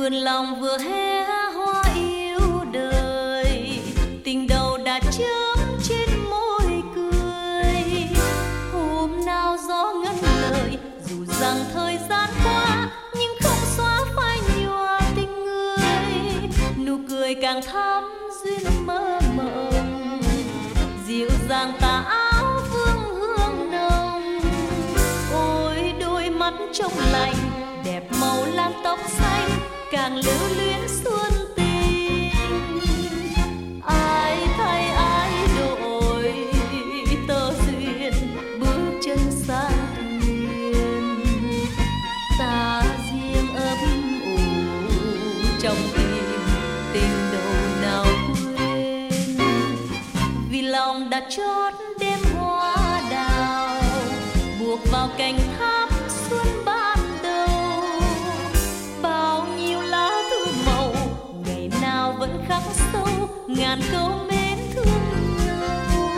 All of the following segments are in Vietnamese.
vườn lòng vừa hé hoa yêu đời, tình đầu đã chớm trên môi cười. Hôm nào gió ngân lời, dù rằng thời gian qua nhưng không xóa phai nhòa tình người. Nụ cười càng thắm duyên mơ mộng, dịu dàng tà áo vương hương nồng. Ôi đôi mắt trong lành, đẹp màu lam tóc xanh, càng lưu luyến xuân tình. Ai thay ai đổi tơ duyên, bước chân sang thuyền. Ta riêng ấp ủ trong tim, tình đầu nào quên. Vì lòng đã chót đêm hoa đào, buộc vào cành tháp xuân ban đầu. Bao nhiêu lá thư màu, ngày nào vẫn khắc sâu ngàn câu mến thương nhau.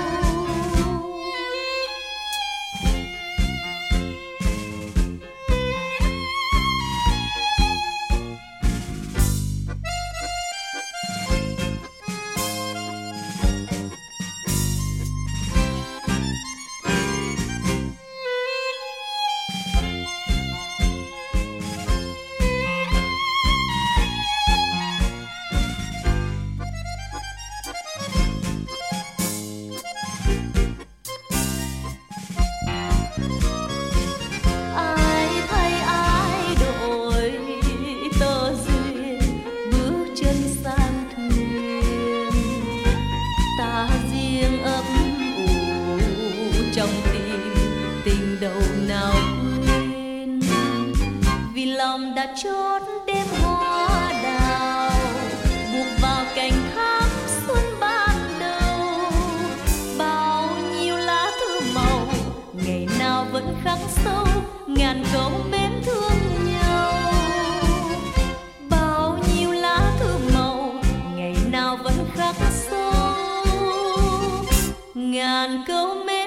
Trong tim tình đầu nào quên. Vì lòng đã chót đêm hoa đào, buộc vào cành tháp xuân ban đầu. Bao nhiêu lá thư màu, ngày nào vẫn khắc sâu ngàn câu mến thương nhau. Bao nhiêu lá thư màu, ngày nào vẫn khắc sâu ngàn câu mến